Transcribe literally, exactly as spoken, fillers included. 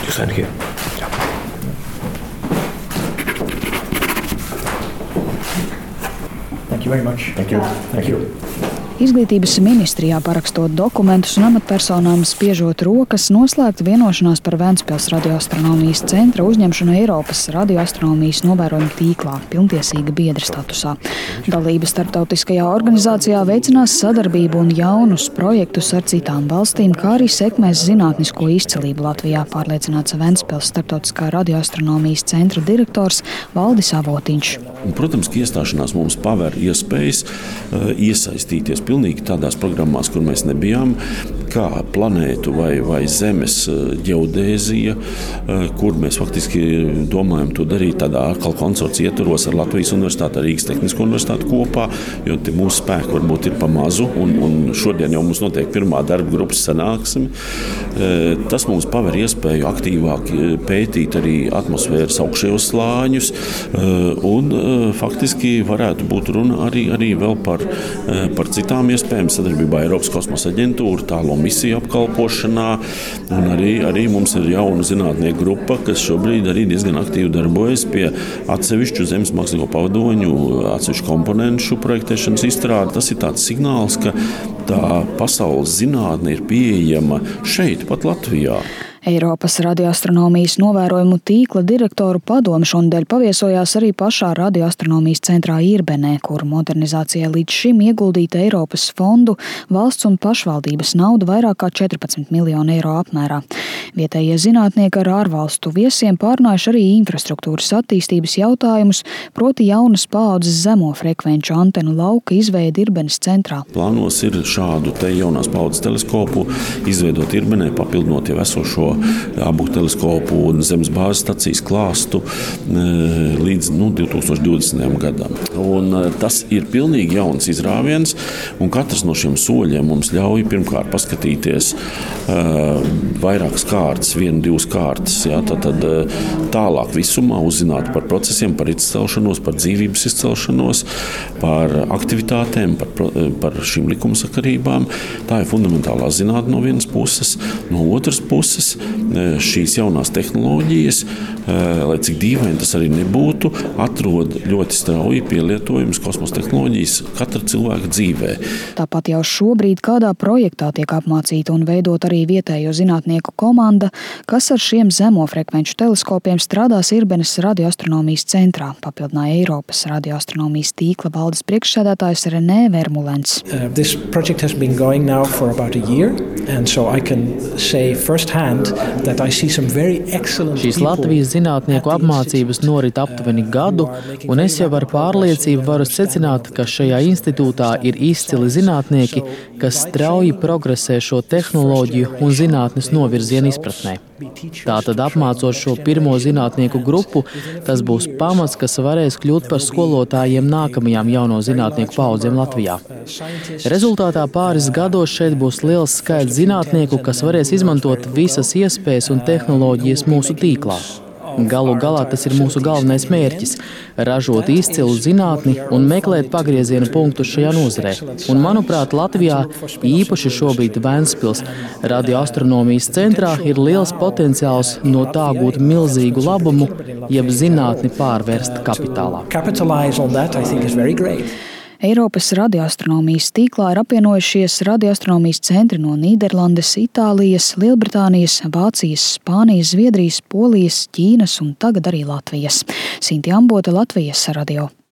Sign here. Thank you very much. Thank you. Thank you. Izglītības ministrijā parakstot dokumentus un amatpersonām spiežot rokas, noslēgta vienošanās par Ventspils radioastronomijas centra uzņemšanu Eiropas radioastronomijas novērojumu tīklā, pilntiesīga biedra statusā. Dalība starptautiskajā organizācijā veicinās sadarbību un jaunus projektus ar citām valstīm, kā arī sekmēs zinātnisko izcilību Latvijā, pārliecināts Ventspils starptautiskā radioastronomijas centra direktors Valdis Avotiņš. Protams, ka iestāšanās mums paver iespējas uh, iesaistīties pilnīgi tādās programmās, kur mēs nebijām, kā planētu vai, vai Zemes ģeodēzija, kur mēs faktiski domājam to darīt tādā atkal konsorcija ietvaros ar Latvijas Universitāti, ar Rīgas Tehnisko universitāti kopā, jo te mūsu spēku varbūt ir pa mazu, un, un šodien jau mums notiek pirmā darba grupas sanāksme. Tas mums paver iespēju aktīvāk pētīt arī atmosfēras augšējos slāņus, un faktiski varētu būt runa arī, arī vēl par, par citām iespējām sadarbībā Eiropas kosmosa aģentūra, tālo misiju apkalpošanā, un arī, arī mums ir jauna zinātnieku grupa, kas šobrīd arī diezgan aktīvi darbojas pie atsevišķu zemes mākslīgo pavadoņu, atsevišķu komponenšu projektēšanas izstrāde. Tas ir tāds signāls, ka tā pasaules zinātne ir pieejama šeit, pat Latvijā. Eiropas radioastronomijas novērojumu tīkla direktoru padome šonedēļ paviesojās arī pašā radioastronomijas centrā Irbenē, kur modernizācijai līdz šim ieguldīta Eiropas fondu, valsts un pašvaldības nauda vairāk kā četrpadsmit miljonu eiro apmērā. Vietējie zinātnieki ar ārvalstu viesiem pārnājuši arī infrastruktūras attīstības jautājumus, proti jaunas paaudzes zemo frekvenču antenu lauka izveidi Irbenes centrā. Plānos ir šādu te jaunās paaudzes teleskopu izveidot Irbenē, papildinot jau esošo abu teleskopu un zemes bāzes stacijas klāstu līdz nu, divi tūkstoši divdesmitajam gadam. Un tas ir pilnīgi jauns izrāviens, un katrs no šiem soļiem mums ļauj pirmkārt paskatīties uh, vairākas kārtas, vienu, divas kārtas, jā, tad, tad tālāk visumā uzzināt par procesiem, par izcelšanos, par dzīvības izcelšanos, par aktivitātēm, par, par šīm likumsakarībām. Tā ir fundamentālā zinātne no vienas puses, no otras puses šīs jaunās tehnoloģijas, lai cik dīvaini tas arī nebūtu, atrod ļoti strauji pielietojumus kosmosa tehnoloģijas katra cilvēka dzīvē. Tāpat jau šobrīd kādā projektā tiek apmācīta un veidot arī vietējo zinātnieku komanda, kas ar šiem zemo frekvenču teleskopiem strādās Irbenes radioastronomijas centrā, papildināja Eiropas radioastronomijas tīkla valdes priekšsēdētājs Renē Vermulens. Uh, this project has been going now for about a year, and so I can say firsthand that I see some very excellent Šīs Latvijas zinātnieku apmācības norit aptuveni gadu, un es jau ar pārliecību varu secināt, ka šajā institūtā ir izcili zinātnieki, kas strauji progresē šo tehnoloģiju un zinātnes novirzienu izpratnē. Tātad apmācot šo pirmo zinātnieku grupu, tas būs pamats, kas varēs kļūt par skolotājiem nākamajām jauno zinātnieku paudzēm Latvijā. Rezultātā pāris gados šeit būs liels skaits zinātnieku, kas varēs izmantot visas iespējas un tehnoloģijas mūsu tīklā. Galu galā tas ir mūsu galvenais mērķis – ražot izcilu zinātni un meklēt pagrieziena punktu šajā nozarē. Un, manuprāt, Latvijā, īpaši šobrīd Ventspils radioastronomijas centrā, ir liels potenciāls no tā gūt milzīgu labumu, jeb zinātni pārvērst kapitālā. Eiropas radioastronomijas tīklā ir apvienojušies radioastronomijas centri no Nīderlandes, Itālijas, Lielbritānijas, Vācijas, Spānijas, Zviedrijas, Polijas, Ķīnas un tagad arī Latvijas. Sinti Ambote, Latvijas radio.